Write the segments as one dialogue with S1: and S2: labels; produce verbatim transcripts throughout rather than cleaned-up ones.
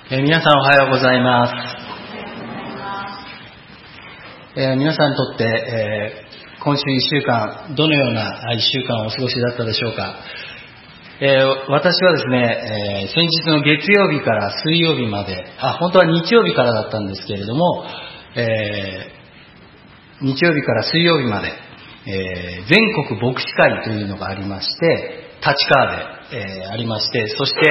S1: えー、皆さんおはようございます。えー、皆さんにとって、えー、今週いっしゅうかんどのようないっしゅうかんをお過ごしだったでしょうか。えー、私はですね、えー、先日の月曜日から水曜日まで、あ、本当は日曜日からだったんですけれども、えー、日曜日から水曜日まで、えー、全国牧師会というのがありまして、立川で、えー、ありまして、そして、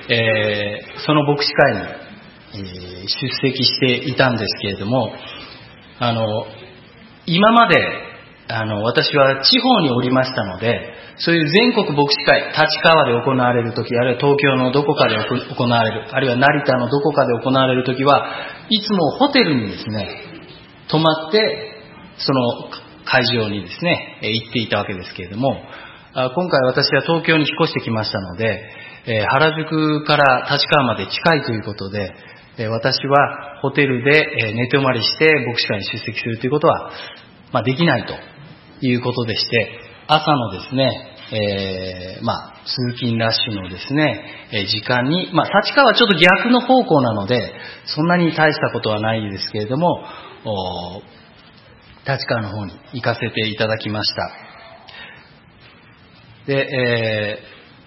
S1: えー、その牧師会に、えー、出席していたんですけれども、あの今まであの私は地方におりましたので、そういう全国牧師会、立川で行われるとき、あるいは東京のどこかで行われる、あるいは成田のどこかで行われるときは、いつもホテルにですね、泊まってその会場にですね行っていたわけですけれども、今回私は東京に引っ越してきましたので、原宿から立川まで近いということで、私はホテルで寝泊まりして牧師会に出席するということは、まあ、できないということでして、朝のですね、えー、まあ、通勤ラッシュのですね、時間に、まあ、立川はちょっと逆の方向なので、そんなに大したことはないですけれども、立川の方に行かせていただきました。で、え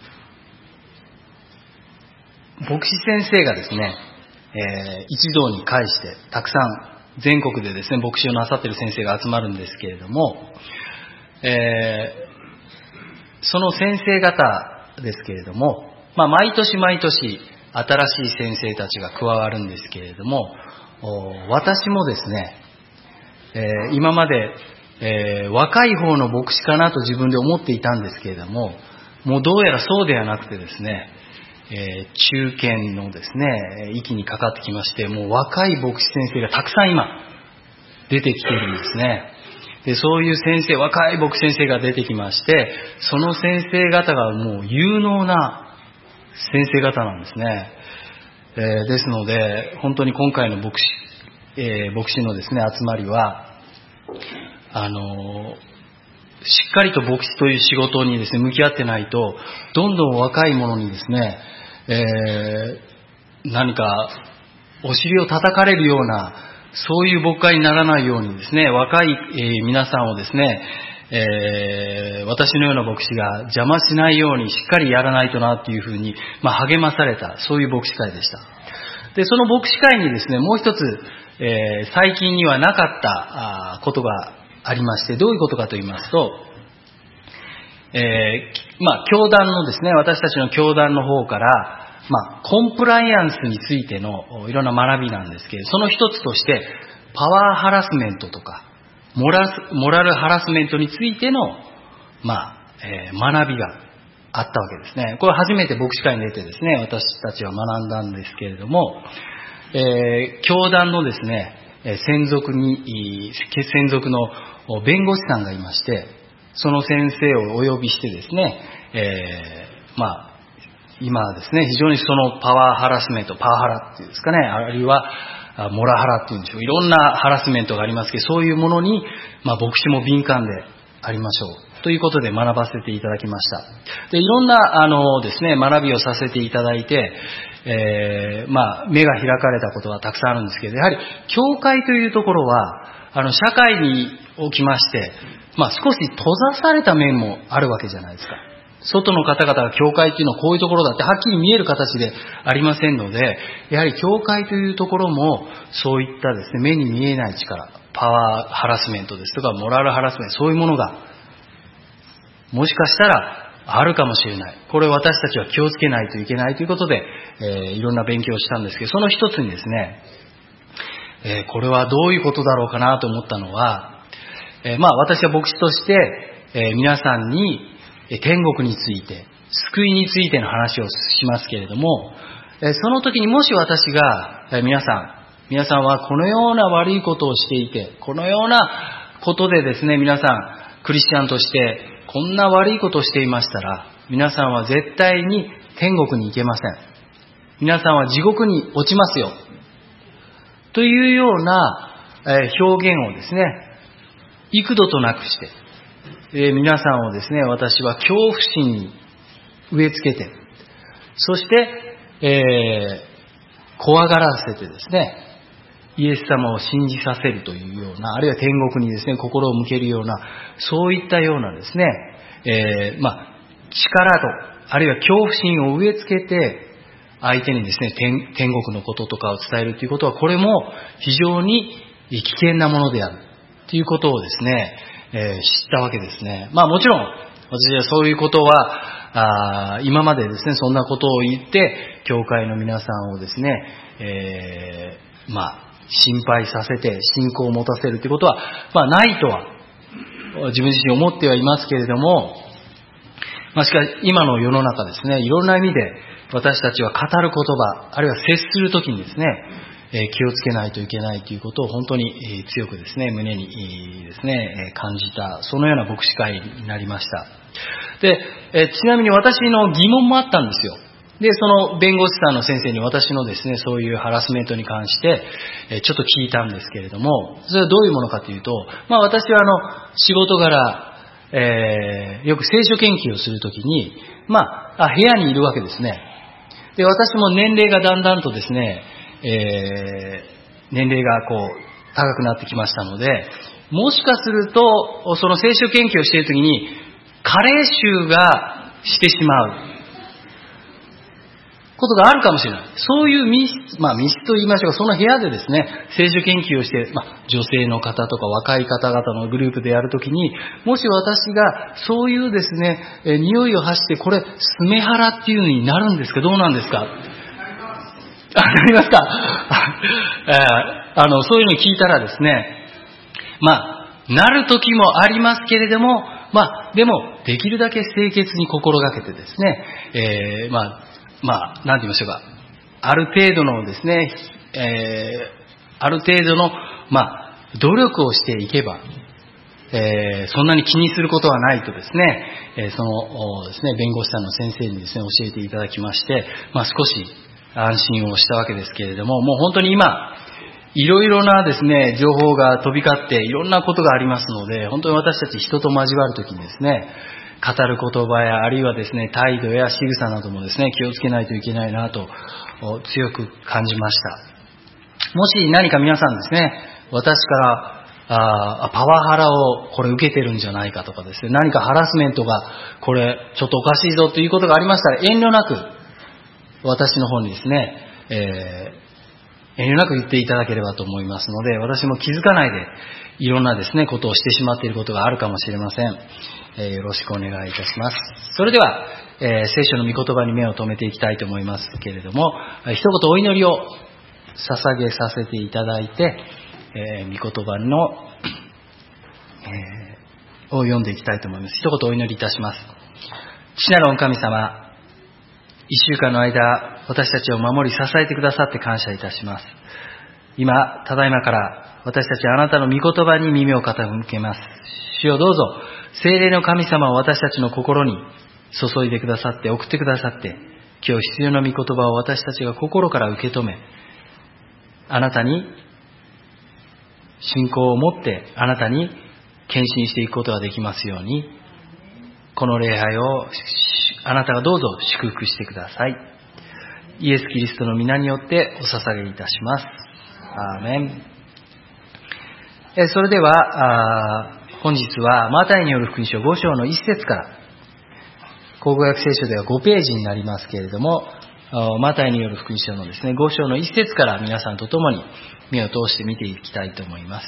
S1: ー、牧師先生がですね、えー、一堂に会してたくさん全国でですね牧師をなさっている先生が集まるんですけれども、えー、その先生方ですけれども、まあ、毎年毎年新しい先生たちが加わるんですけれども、私もですね、えー、今までえー、若い方の牧師かなと自分で思っていたんですけれども、もうどうやらそうではなくてですね、えー、中堅のですね域にかかってきまして、もう若い牧師先生がたくさん今出てきているんですね。で、そういう先生、若い牧師先生が出てきまして、その先生方がもう有能な先生方なんですね。えー、ですので本当に今回の牧師、えー、牧師のですね集まりは、あのしっかりと牧師という仕事にですね向き合ってないと、どんどん若い者にですね、えー、何かお尻を叩かれるような、そういう牧会にならないようにですね、若い、えー、皆さんをですね、えー、私のような牧師が邪魔しないようにしっかりやらないとなっていうふうに、まあ、励まされた、そういう牧師会でした。で、その牧師会にですね、もう一つ、えー、最近にはなかったあことがありまして、どういうことかと言いますと、えー、まあ、教団のですね、私たちの教団の方から、まあ、コンプライアンスについてのいろんな学びなんですけど、その一つとして、パワーハラスメントとか、モラス、モラルハラスメントについての、まあ、えー、学びがあったわけですね。これ初めて牧師会に出てですね、私たちは学んだんですけれども、えー、教団のですね、専属に、専属の弁護士さんがいまして、その先生をお呼びしてですね、えー、まあ、今ですね、非常にそのパワーハラスメント、パワハラっていうんですかね、あるいはモラハラっていうんでしょう、いろんなハラスメントがありますけど、そういうものに、まあ、牧師も敏感でありましょう。ということで学ばせていただきました。で、いろんな、あのですね、学びをさせていただいて、えー、まあ、目が開かれたことはたくさんあるんですけど、やはり、教会というところは、あの、社会におきまして、まあ、少し閉ざされた面もあるわけじゃないですか。外の方々が教会っていうのはこういうところだってはっきり見える形でありませんので、やはり教会というところも、そういったですね、目に見えない力、パワーハラスメントですとか、モラルハラスメント、そういうものが、もしかしたらあるかもしれない。これを私たちは気をつけないといけないということで、えー、いろんな勉強をしたんですけど、その一つにですね、えー、これはどういうことだろうかなと思ったのは、えー、まあ私は牧師として、えー、皆さんに天国について、救いについての話をしますけれども、えー、その時にもし私が、えー、皆さん、皆さんはこのような悪いことをしていて、このようなことでですね、皆さん、クリスチャンとしてこんな悪いことをしていましたら、皆さんは絶対に天国に行けません。皆さんは地獄に落ちますよ。というような表現をですね、幾度となくして、えー、皆さんをですね、私は恐怖心に植え付けて、そして、えー、 怖がらせてですね、イエス様を信じさせるというような、あるいは天国にですね、心を向けるような、そういったようなですね、えー、まあ、力と、あるいは恐怖心を植え付けて、相手にですね、天、天国のこととかを伝えるということは、これも非常に危険なものであるということをですね、えー、知ったわけですね。まあもちろん、私はそういうことは、あ今までですね、そんなことを言って、教会の皆さんをですね、えー、まあ、心配させて信仰を持たせるということは、まあないとは、自分自身思ってはいますけれども、まあしかし今の世の中ですね、いろんな意味で私たちは語る言葉、あるいは接するときにですね、えー、気をつけないといけないということを本当に、えー、強くですね、胸に、えー、ですね、えー、感じた、そのような牧師会になりました。で、えー、ちなみに私の疑問もあったんですよ。で、その弁護士さんの先生に私のですね、そういうハラスメントに関して、えー、ちょっと聞いたんですけれども、それはどういうものかというと、まあ私はあの、仕事柄、えー、よく聖書研究をするときに、まあ、あ、部屋にいるわけですね。で、私も年齢がだんだんとですね、えー、年齢がこう、高くなってきましたので、もしかすると、その聖書研究をしているときに、加齢臭がしてしまうことがあるかもしれない。そういう密室、まあ密室と言いましょうか、その部屋でですね、聖書研究をして、まあ女性の方とか若い方々のグループでやるときに、もし私がそういうですね、え匂いを発して、これ、スメハラっていうのになるんですか、どうなんですか？あ、なりますか？あの、そういうのを聞いたらですね、まあ、なる時もありますけれども、まあ、でも、できるだけ清潔に心がけてですね、えー、まあ、まあ、なんて言いましょうか、ある程度のですね、えー、ある程度の、まあ、努力をしていけば、えー、そんなに気にすることはないとですね、えー、そのですね、弁護士さんの先生にですね、教えていただきまして、まあ少し安心をしたわけですけれども、もう本当に今、いろいろなですね、情報が飛び交っていろんなことがありますので、本当に私たち人と交わるときにですね、語る言葉や、あるいはですね、態度や仕草などもですね、気をつけないといけないなと、強く感じました。もし何か皆さんですね、私から、あパワハラをこれ受けてるんじゃないかとかですね、何かハラスメントがこれちょっとおかしいぞということがありましたら、遠慮なく私の方にですね、えー、遠慮なく言っていただければと思いますので、私も気づかないでいろんなですね、ことをしてしまっていることがあるかもしれません。えー、よろしくお願いいたします。それでは、えー、聖書の御言葉に目を留めていきたいと思いますけれども、一言お祈りを捧げさせていただいて、えー、御言葉の、えー、を読んでいきたいと思います。一言お祈りいたします。父なる御神様、一週間の間、私たちを守り支えてくださって感謝いたします。今、ただいまから私たちはあなたの御言葉に耳を傾けます。主よどうぞ、聖霊の神様を私たちの心に注いでくださって、送ってくださって、今日必要な御言葉を私たちが心から受け止め、あなたに信仰を持ってあなたに献身していくことができますように、この礼拝をあなたがどうぞ祝福してください。イエス・キリストの皆によってお捧げいたします。アーメン。えそれでは本日はマタイによる福音書ご章のいっ節から、口語訳聖書ではごページになりますけれども、マタイによる福音書のですね、ご章のいっ節から皆さんと共に目を通して見ていきたいと思います。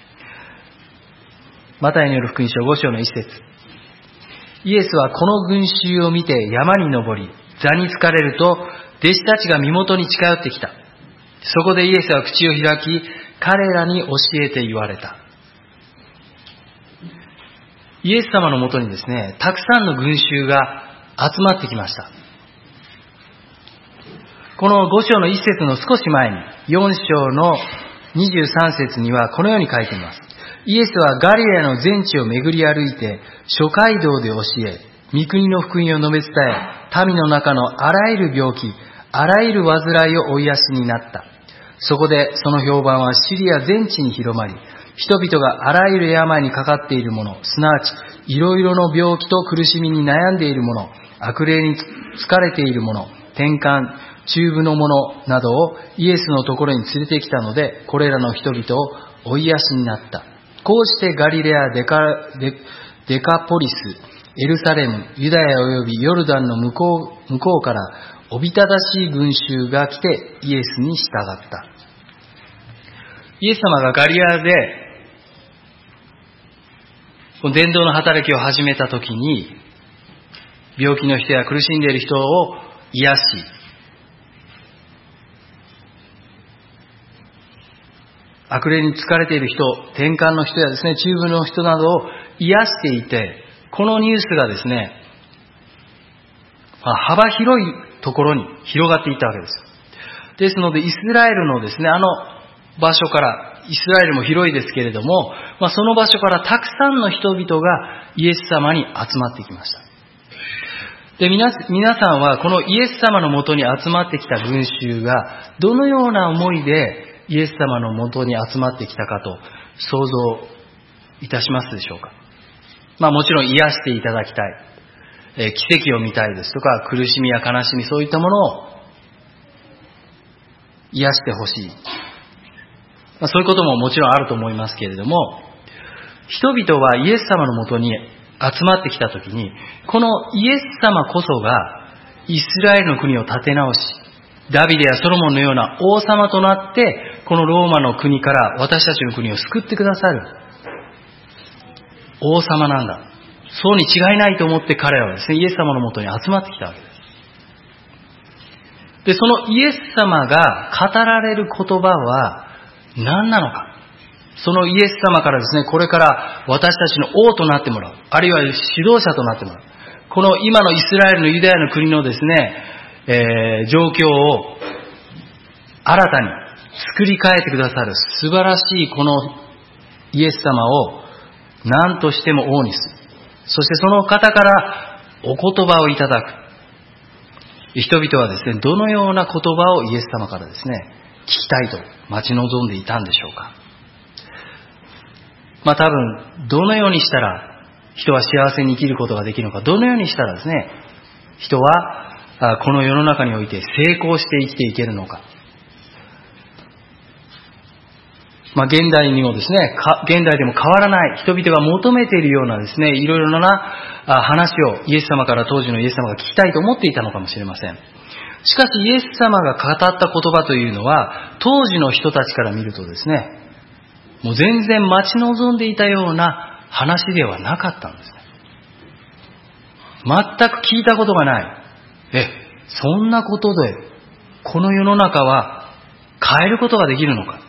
S1: マタイによる福音書ご章のいっ節。イエスはこの群衆を見て山に登り、座に疲れると、弟子たちが身元に近寄ってきた。そこでイエスは口を開き、彼らに教えて言われた。イエス様のもとにですね、たくさんの群衆が集まってきました。このご章のいっ節の少し前に、よん章のにじゅうさん節にはこのように書いています。イエスはガリラの全地を巡り歩いて、諸街道で教え、御国の福音を述べ伝え、民の中のあらゆる病気、あらゆる患いを追いやしになった。そこでその評判はシリア全地に広まり、人々があらゆる病にかかっている者、すなわちいろいろの病気と苦しみに悩んでいる者、悪霊に疲れている者、転換、 中部の者などをイエスのところに連れてきたので、これらの人々を追い出しになった。こうしてガリレア、デカ、デ、デカポリス、エルサレム、ユダヤおよびヨルダンの向こう、向こうからおびただしい群衆が来てイエスに従った。イエス様がガリレアで伝道の働きを始めたときに、病気の人や苦しんでいる人を癒し、悪霊に疲れている人、転換の人やですね、中部の人などを癒していて、このニュースがですね、幅広いところに広がっていったわけです。ですので、イスラエルのですね、あの場所から、イスラエルも広いですけれども、まあ、その場所からたくさんの人々がイエス様に集まってきました。で、皆、皆さんはこのイエス様のもとに集まってきた群衆が、どのような思いでイエス様のもとに集まってきたかと想像いたしますでしょうか。まあもちろん癒していただきたい、えー、奇跡を見たいですとか、苦しみや悲しみ、そういったものを癒してほしい、まあ、そういうことももちろんあると思いますけれども、人々はイエス様のもとに集まってきたときに、このイエス様こそがイスラエルの国を立て直し、ダビデやソロモンのような王様となって、このローマの国から私たちの国を救ってくださる王様なんだ。そうに違いないと思って彼らはですね、イエス様のもとに集まってきたわけです。で、そのイエス様が語られる言葉は何なのか。そのイエス様からですね、これから私たちの王となってもらう。あるいは指導者となってもらう。この今のイスラエルのユダヤの国のですね、えー、状況を新たに作り変えてくださる素晴らしいこのイエス様を何としても王にする。そしてその方からお言葉をいただく。人々はですね、どのような言葉をイエス様からですね、聞きたいと待ち望んでいたんでしょうか。まあ多分、どのようにしたら人は幸せに生きることができるのか、どのようにしたらですね、人はこの世の中において成功して生きていけるのか。まあ現代にもですね、現代でも変わらない人々が求めているようなですね、いろいろな話をイエス様から当時のイエス様が聞きたいと思っていたのかもしれません。しかしイエス様が語った言葉というのは、当時の人たちから見るとですね、もう全然待ち望んでいたような話ではなかったんですね。全く聞いたことがない。え、そんなことでこの世の中は変えることができるのか。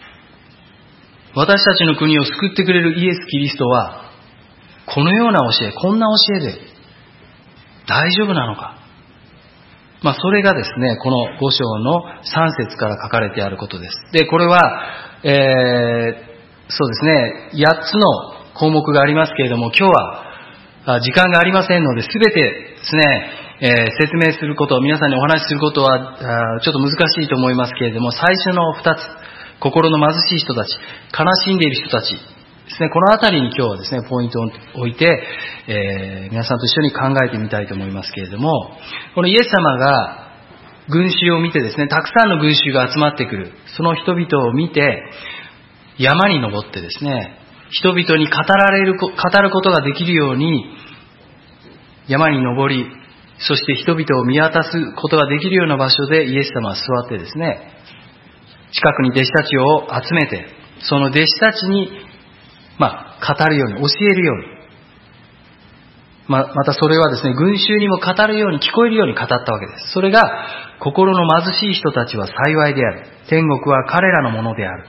S1: 私たちの国を救ってくれるイエス・キリストはこのような教え、こんな教えで大丈夫なのか。まあそれがですね、このご章のさん節から書かれてあることです。で、これは、えー、そうですね、やっつの項目がありますけれども、今日は時間がありませんので、すべてですね、えー、説明すること、皆さんにお話しすることはちょっと難しいと思いますけれども、最初のふたつ、心の貧しい人たち、悲しんでいる人たちですね、このあたりに今日はですね、ポイントを置いて、えー、皆さんと一緒に考えてみたいと思いますけれども、このイエス様が群衆を見てですね、たくさんの群衆が集まってくる、その人々を見て、山に登ってですね、人々に語られる、語ることができるように、山に登り、そして人々を見渡すことができるような場所でイエス様は座ってですね、近くに弟子たちを集めて、その弟子たちにまあ、語るように、教えるように。ま、またそれはですね、群衆にも語るように、聞こえるように語ったわけです。それが、心の貧しい人たちは幸いである。天国は彼らのものである。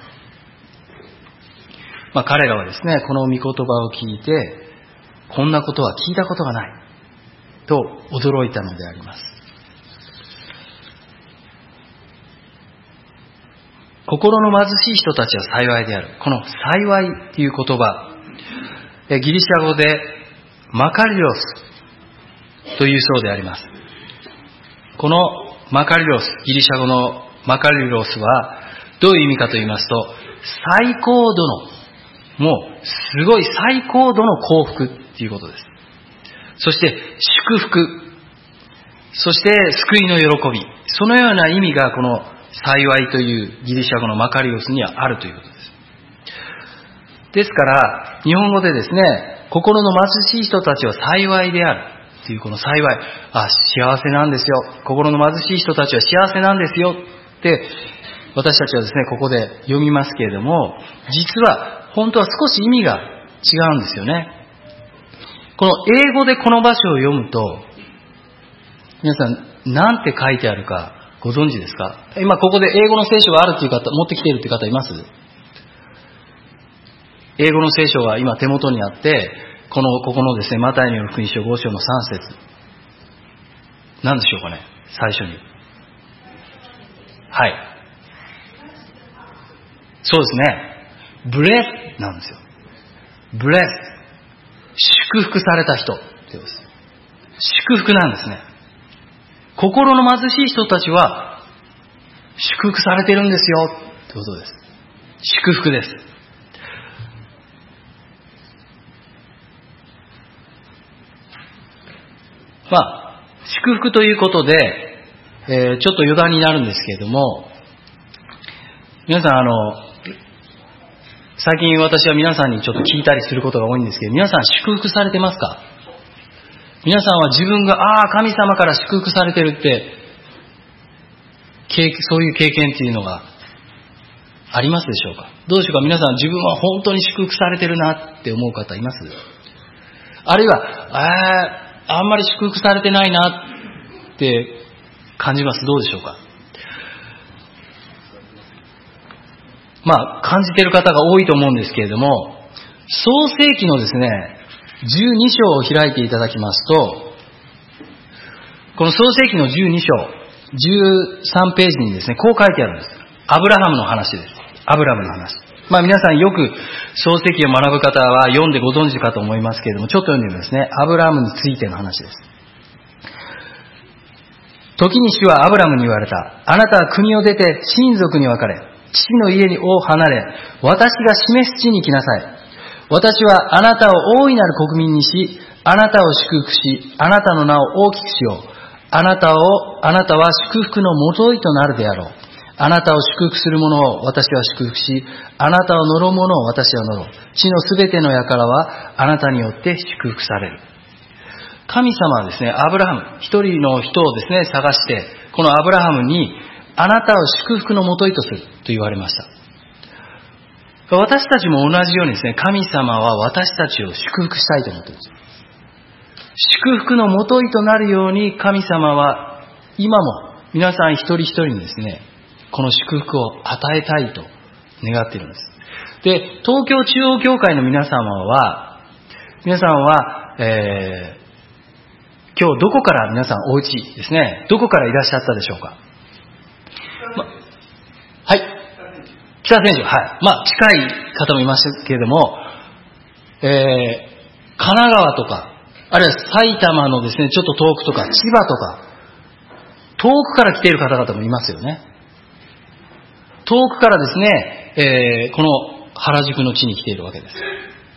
S1: まあ、彼らはですね、この御言葉を聞いて、こんなことは聞いたことがない。と驚いたのであります。心の貧しい人たちは幸いである。この幸いという言葉、ギリシャ語でマカリロスというそうであります。このマカリロス、ギリシャ語のマカリロスはどういう意味かと言いますと、最高度の、もうすごい最高度の幸福ということです。そして祝福、 そして救いの喜び、そのような意味がこの幸いというギリシャ語のマカリオスにはあるということです。ですから日本語でですね、心の貧しい人たちは幸いであるというこの幸い、あ、幸せなんですよ、心の貧しい人たちは幸せなんですよって私たちはですねここで読みますけれども、実は本当は少し意味が違うんですよね。この英語でこの場所を読むと、皆さん何て書いてあるかご存知ですか？今ここで英語の聖書があるという方、持ってきているという方います？英語の聖書が今手元にあって、このここのですねマタイによる福音書ご章のさん節、何でしょうかね、最初に。はい、そうですね、ブレスなんですよ。ブレス、祝福された人ってことです。祝福なんですね。心の貧しい人たちは祝福されてるんですよってことです。祝福です。まあ祝福ということで、えー、ちょっと余談になるんですけれども、皆さんあの最近私は皆さんにちょっと聞いたりすることが多いんですけど、皆さん祝福されてますか？皆さんは自分がああ神様から祝福されてるってそういう経験っていうのがありますでしょうか？どうでしょうか？皆さん自分は本当に祝福されてるなって思う方います？あるいはああんまり祝福されてないなって感じます？どうでしょうか？まあ感じている方が多いと思うんですけれども、創世記のですねじゅうに章を開いていただきますと、この創世記のじゅうに章じゅうさんページにですねこう書いてあるんです。アブラハムの話です。アブラハムの話。まあ皆さんよく創世記を学ぶ方は読んでご存知かと思いますけれども、ちょっと読んでみますね。アブラハムについての話です。時に主はアブラムに言われた。あなたは国を出て親族に分かれ、父の家を離れ、私が示す地に来なさい。私はあなたを大いなる国民にし、あなたを祝福し、あなたの名を大きくしよう。あなたを、あなたは祝福のもといとなるであろう。あなたを祝福する者を私は祝福し、あなたを呪う者を私は呪う。地のすべての輩はあなたによって祝福される。神様はですね、アブラハム、一人の人をですね、探して、このアブラハムに、あなたを祝福のもといとすると言われました。私たちも同じようにですね、神様は私たちを祝福したいと思っているんです。祝福のもといとなるように神様は今も皆さん一人一人にですね、この祝福を与えたいと願っているんです。で、東京中央教会の皆様は、皆さんは、えー、今日どこから皆さんお家ですね、どこからいらっしゃったでしょうか？ま、はい。北千住、はい。まあ、近い方もいましたけれども、えー、神奈川とか、あるいは埼玉のですね、ちょっと遠くとか、千葉とか、遠くから来ている方々もいますよね。遠くからですね、えー、この原宿の地に来ているわけです。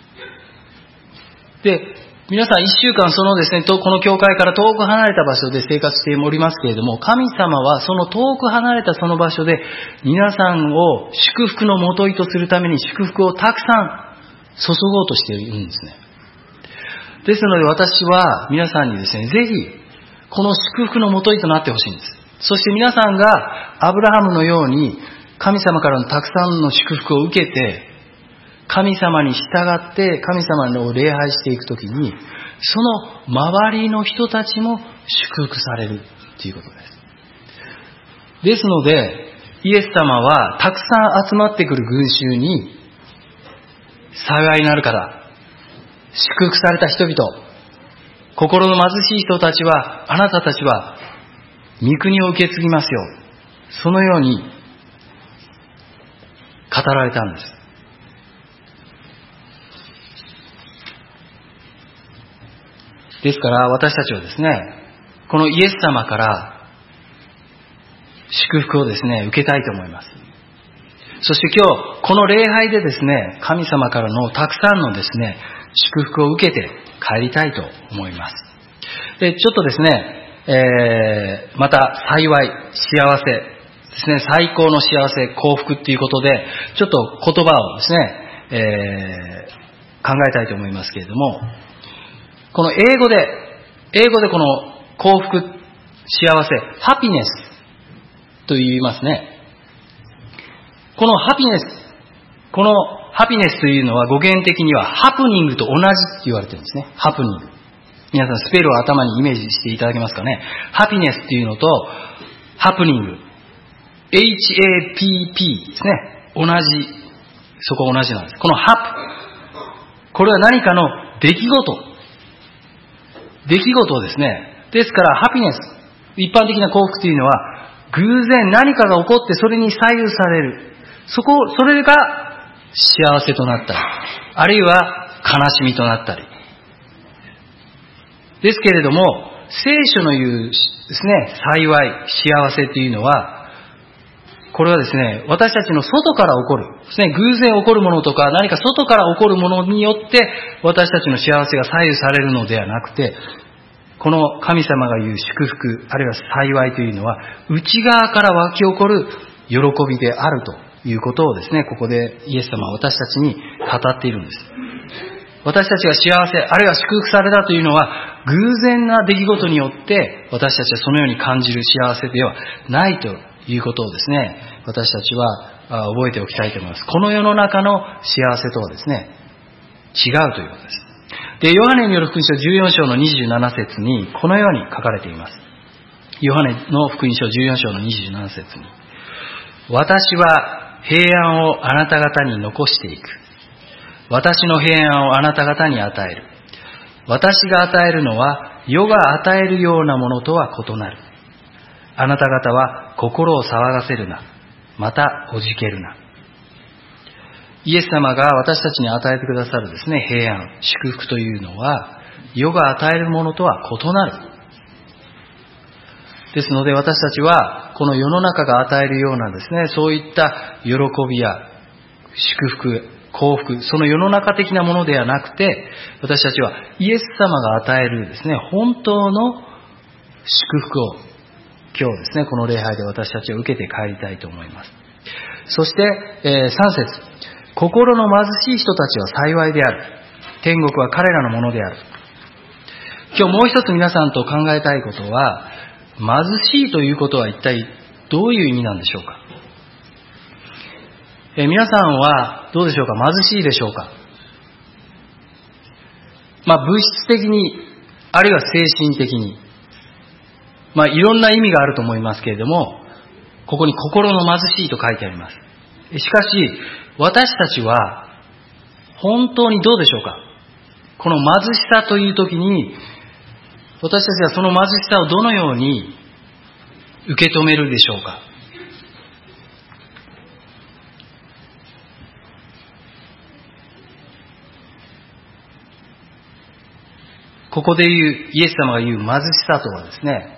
S1: で、皆さん一週間そのですね、この教会から遠く離れた場所で生活しておりますけれども、神様はその遠く離れたその場所で皆さんを祝福のもといとするために祝福をたくさん注ごうとしているんですね。ですので私は皆さんにですね、ぜひこの祝福のもといとなってほしいんです。そして皆さんがアブラハムのように神様からのたくさんの祝福を受けて、神様に従って神様を礼拝していくときに、その周りの人たちも祝福されるということです。ですので、イエス様はたくさん集まってくる群衆に、幸いなる方、祝福された人々、心の貧しい人たちは、あなたたちは御国を受け継ぎますよ。そのように語られたんです。ですから私たちはですね、このイエス様から祝福をですね、受けたいと思います。そして今日この礼拝でですね、神様からのたくさんのですね、祝福を受けて帰りたいと思います。で、ちょっとですね、 えー、また幸い、幸せですね、最高の幸せ、幸福っていうことで、ちょっと言葉をですね、えー、考えたいと思いますけれども、この英語で、英語でこの幸福、幸せ、ハピネスと言いますね。このハピネス、このハピネスというのは語源的にはハプニングと同じって言われてるんですね。ハプニング。皆さんスペルを頭にイメージしていただけますかね。ハピネスっていうのとハプニング。エイチエーピーピー ですね。同じ、そこ同じなんです。このハプ。これは何かの出来事。出来事ですね。ですからハピネス。一般的な幸福というのは偶然何かが起こってそれに左右される。そこ、それが幸せとなったり、あるいは悲しみとなったり。ですけれども、聖書の言うですね、幸い、幸せというのは、これはですね、私たちの外から起こる、ですね、偶然起こるものとか、何か外から起こるものによって、私たちの幸せが左右されるのではなくて、この神様が言う祝福、あるいは幸いというのは、内側から湧き起こる喜びであるということをですね、ここでイエス様は私たちに語っているんです。私たちが幸せ、あるいは祝福されたというのは、偶然な出来事によって、私たちはそのように感じる幸せではないということをですね、私たちは覚えておきたいと思います。この世の中の幸せとはですね、違うということです。で、ヨハネによる福音書じゅうよん章のにじゅうなな節に、このように書かれています。ヨハネの福音書じゅうよん章のにじゅうなな節に、私は平安をあなた方に残していく。私の平安をあなた方に与える。私が与えるのは世が与えるようなものとは異なる。あなた方は心を騒がせるな。またおじけるな。イエス様が私たちに与えてくださるですね、平安、祝福というのは世が与えるものとは異なる。ですので私たちはこの世の中が与えるようなですね、そういった喜びや祝福、幸福、その世の中的なものではなくて、私たちはイエス様が与えるですね、本当の祝福を今日ですね、この礼拝で私たちは受けて帰りたいと思います。そして、えー、さん節、心の貧しい人たちは幸いである。天国は彼らのものである。今日もう一つ皆さんと考えたいことは、貧しいということは一体どういう意味なんでしょうか。えー、皆さんはどうでしょうか。貧しいでしょうか。まあ物質的に、あるいは精神的に、まあいろんな意味があると思いますけれども、ここに心の貧しいと書いてあります。しかし私たちは本当にどうでしょうか。この貧しさという時に、私たちはその貧しさをどのように受け止めるでしょうか。ここで言う、イエス様が言う貧しさとはですね、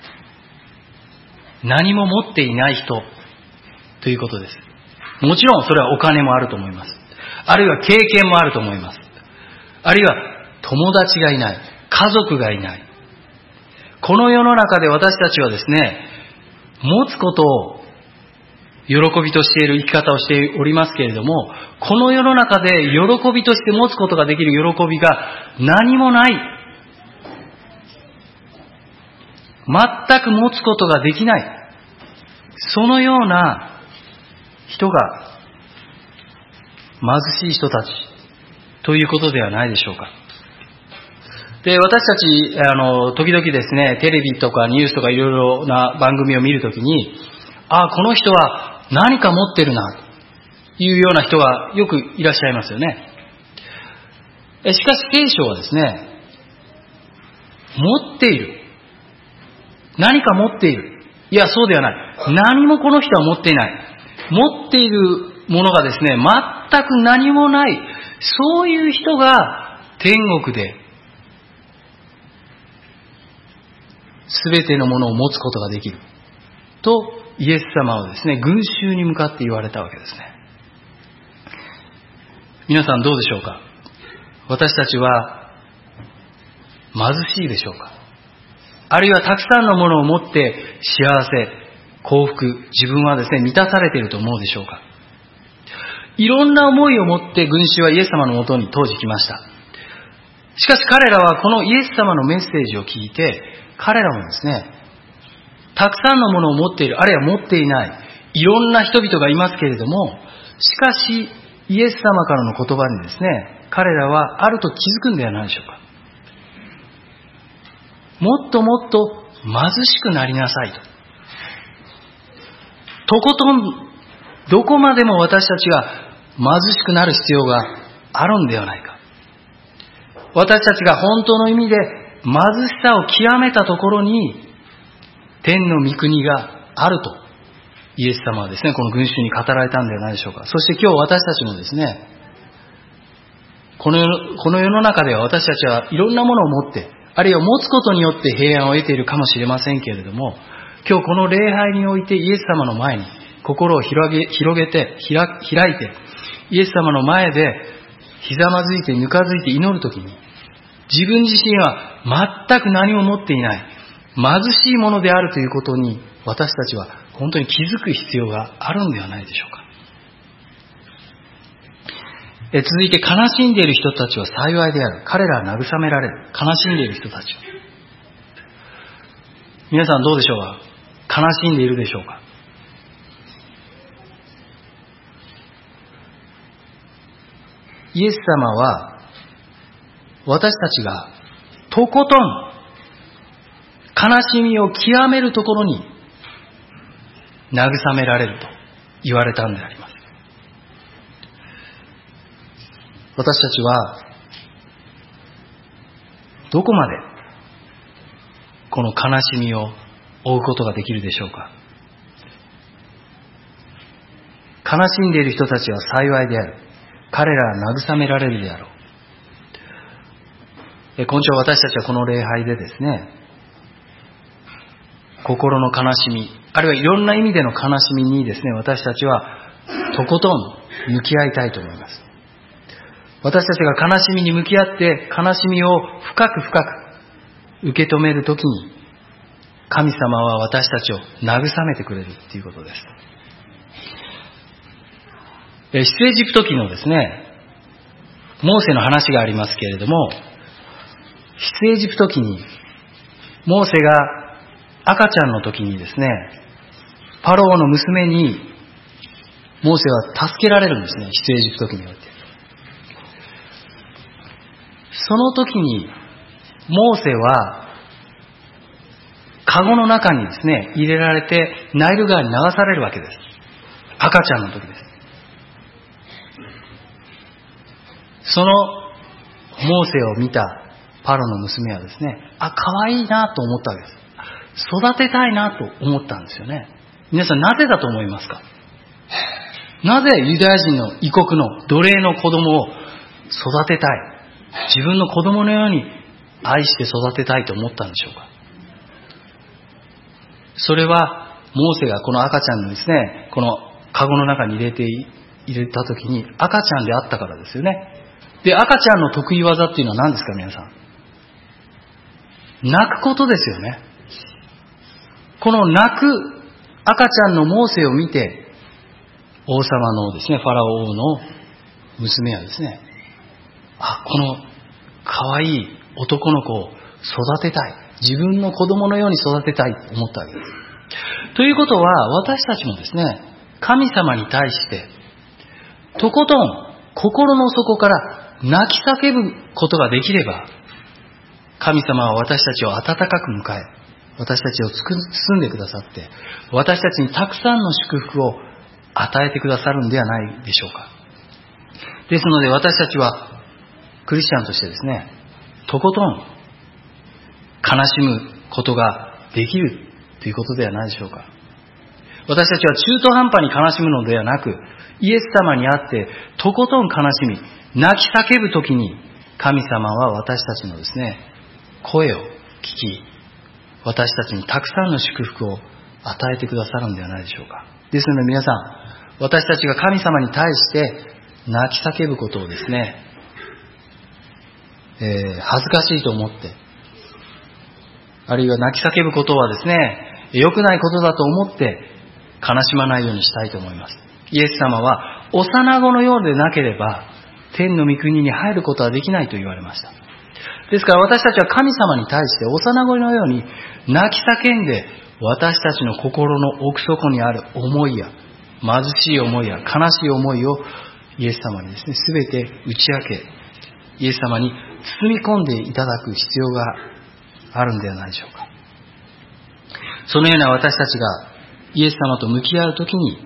S1: 何も持っていない人ということです。もちろんそれはお金もあると思います。あるいは経験もあると思います。あるいは友達がいない、家族がいない。この世の中で私たちはですね、持つことを喜びとしている生き方をしておりますけれども、この世の中で喜びとして持つことができる喜びが何もない。全く持つことができない。そのような人が貧しい人たちということではないでしょうか。で、私たち、あの、時々ですね、テレビとかニュースとかいろいろな番組を見るときに、ああ、この人は何か持ってるな、というような人がよくいらっしゃいますよね。しかし聖書はですね、持っている。何か持っている。いや、そうではない。何もこの人は持っていない。持っているものがですね、全く何もない。そういう人が天国で全てのものを持つことができる。と、イエス様はですね、群衆に向かって言われたわけですね。皆さんどうでしょうか。私たちは貧しいでしょうか。 あるいはたくさんのものを持って幸せ、幸福、自分はですね、満たされていると思うでしょうか。いろんな思いを持って群衆はイエス様のもとに当時来ました。しかし彼らはこのイエス様のメッセージを聞いて、彼らもですね、たくさんのものを持っている、あるいは持っていない、いろんな人々がいますけれども、しかしイエス様からの言葉にですね、彼らはあると気づくんではないでしょうか。もっともっと貧しくなりなさいと。とことんどこまでも私たちが貧しくなる必要があるんではないか。私たちが本当の意味で貧しさを極めたところに天の御国があるとイエス様はですね、この群衆に語られたんではないでしょうか。そして今日私たちもですね、この世、この世の中では私たちはいろんなものを持って、あるいは持つことによって平安を得ているかもしれませんけれども、今日この礼拝においてイエス様の前に心を広げ、広げて、開いて、イエス様の前でひざまずいてぬかずいて祈るときに、自分自身は全く何も持っていない貧しいものであるということに私たちは本当に気づく必要があるんではないでしょうか。え続いて、悲しんでいる人たちは幸いである。彼らは慰められる。悲しんでいる人たちは。皆さんどうでしょうか。悲しんでいるでしょうか。イエス様は私たちがとことん悲しみを極めるところに慰められると言われたんであります。私たちはどこまでこの悲しみを負うことができるでしょうか。悲しんでいる人たちは幸いである。彼らは慰められるであろう。今週私たちはこの礼拝でですね、心の悲しみ、あるいはいろんな意味での悲しみにですね、私たちはとことん向き合いたいと思います。私たちが悲しみに向き合って悲しみを深く深く受け止めるときに、神様は私たちを慰めてくれるということです。出エジプト記のですね、モーセの話がありますけれども、出エジプト記にモーセが赤ちゃんの時にですね、パローの娘にモーセは助けられるんですね、出エジプト記において。その時にモーセはカゴの中にですね入れられてナイル川に流されるわけです。赤ちゃんの時です。そのモーセを見たパロの娘はですね、あ、可愛いなと思ったわけです。育てたいなと思ったんですよね。皆さんなぜだと思いますか。なぜユダヤ人の異国の奴隷の子供を育てたい、自分の子供のように愛して育てたいと思ったんでしょうか。それはモーセがこの赤ちゃんのですね、このカゴの中に入れて入れた時に赤ちゃんであったからですよね。で、赤ちゃんの得意技っていうのは何ですか、皆さん。泣くことですよね。この泣く赤ちゃんのモーセを見て、王様のですね、ファラオ王の娘はですね、あ、この可愛い男の子を育てたい。自分の子供のように育てたいと思ったわけです。ということは、私たちもですね、神様に対して、とことん心の底から泣き叫ぶことができれば、神様は私たちを温かく迎え、私たちを包んでくださって、私たちにたくさんの祝福を与えてくださるんではないでしょうか。ですので私たちはクリスチャンとしてですね、とことん悲しむことができるということではないでしょうか。私たちは中途半端に悲しむのではなく、イエス様に会ってとことん悲しみ、泣き叫ぶときに神様は私たちのですね、声を聞き、私たちにたくさんの祝福を与えてくださるんではないでしょうか。ですので皆さん、私たちが神様に対して泣き叫ぶことをですね、えー、恥ずかしいと思って、 あるいは泣き叫ぶことはですね、良くないことだと思って悲しまないようにしたいと思います。イエス様は幼子のようでなければ天の御国に入ることはできないと言われました。ですから私たちは神様に対して幼子のように泣き叫んで、私たちの心の奥底にある思いや貧しい思いや悲しい思いをイエス様にですね、すべて打ち明け、イエス様に包み込んでいただく必要があるんではないでしょうか。そのような私たちがイエス様と向き合うときに、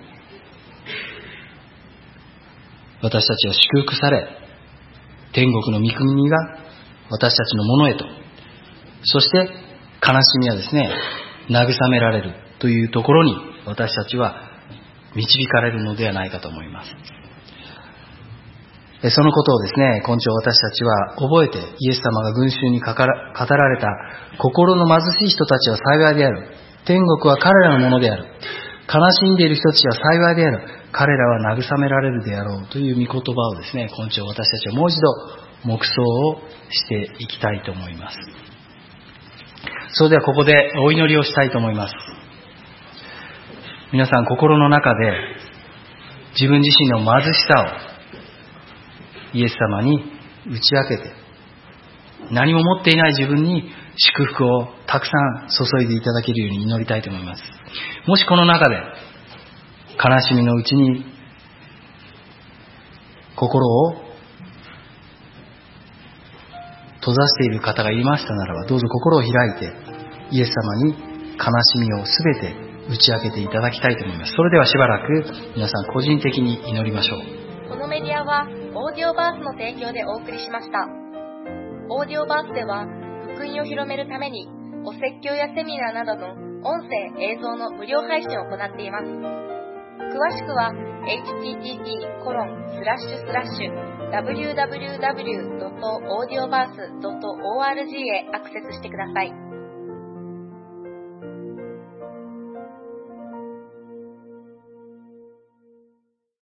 S1: 私たちは祝福され、天国の御国が私たちのものへと、そして悲しみはですね、慰められるというところに私たちは導かれるのではないかと思います。そのことをですね、今朝私たちは覚えて、イエス様が群衆に語られた心の貧しい人たちは幸いである、天国は彼らのものである、悲しんでいる人たちは幸いである、彼らは慰められるであろうという御言葉をですね、今朝私たちはもう一度黙想をしていきたいと思います。それではここでお祈りをしたいと思います。皆さん心の中で自分自身の貧しさをイエス様に打ち明けて、何も持っていない自分に祝福をたくさん注いでいただけるように祈りたいと思います。もしこの中で悲しみのうちに心を閉ざしている方がいましたならば、どうぞ心を開いてイエス様に悲しみをすべて打ち明けていただきたいと思います。それではしばらく皆さん個人的に祈りましょう。
S2: このメディアはオーディオバースの提供でお送りしました。オーディオバースでは福音を広めるためにお説教やセミナーなどの音声映像の無料配信を行っています。詳しくは エイチティーティーピーコロンスラッシュスラッシュダブリューダブリューダブリュードットオーディオバースドットオーアールジー へアクセスしてください。